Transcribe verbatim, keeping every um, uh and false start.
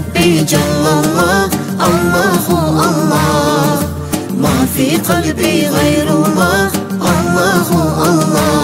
ربي جل الله، الله الله، ما في قلبي غير الله، الله الله.